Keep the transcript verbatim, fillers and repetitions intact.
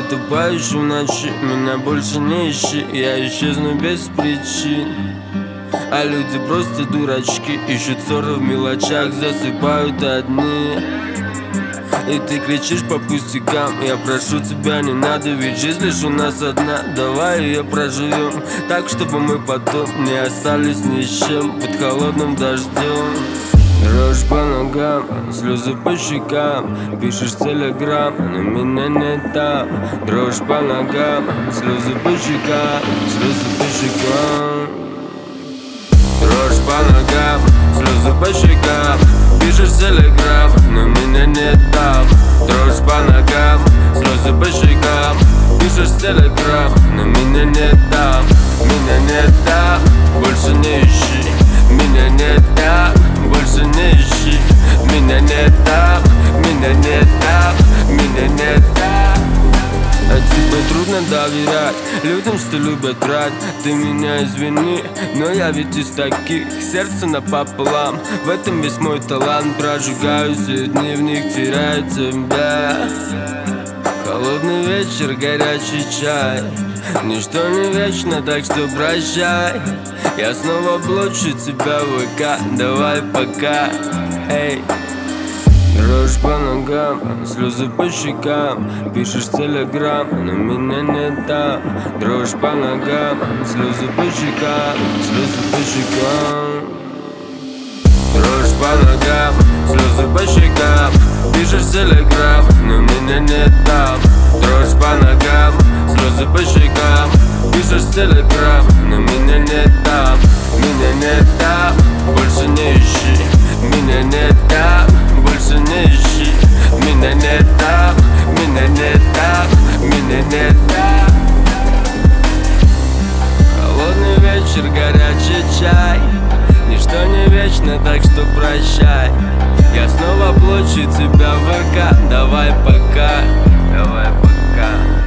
утопаешь в ночи, меня больше не ищи. Я исчезну без причин, а люди просто дурачки, ищут ссоры в мелочах, засыпают одни. И ты кричишь по пустякам, я прошу тебя, не надо, ведь жизнь лишь у нас одна. Давай ее проживем так, чтобы мы потом не остались ни с чем под холодным дождем. Дрожь по ногам, слезы по щекам, пишешь телеграм, но меня не там. Дрожь по ногам, слезы по щекам, слезы по щекам. Дрожь по ногам, слезы по щекам, пишешь телеграм, но меня не там. Дрожь по ногам, слезы по щекам, пишешь телеграм, но меня не там. Меня не там, больше не ищи. Меня не там, больше не ищи. Меня не там, меня не там, меня не там. А тебе трудно доверять людям, что любят врать. Ты меня извини, но я ведь из таких. Сердце напополам, в этом весь мой талант. Прожигаю все дни, в них теряю тебя. Холодный вечер, горячий чай. Ничто не вечно, так что прощай. Я снова блочу тебя в ВК, давай пока. Эй. Дрожь по ногам, слезы по щекам, пишешь телеграм, но меня не там. Дрожь по ногам, слезы по щекам, слезы по щекам. Дрожь по ногам, слезы по щекам, пишешь телеграм, но меня не там. Дрожь по ногам, слезы по щекам, пишешь телеграм, но меня не там. Меня не там, больше не ищи. Меня не там, больше не ищи. Меня не там, меня не там, меня не там. Холодный вечер, горячий чай. Ничто не вечно, так что прощай. Я снова плачу тебя в ВК, давай пока. Давай пока.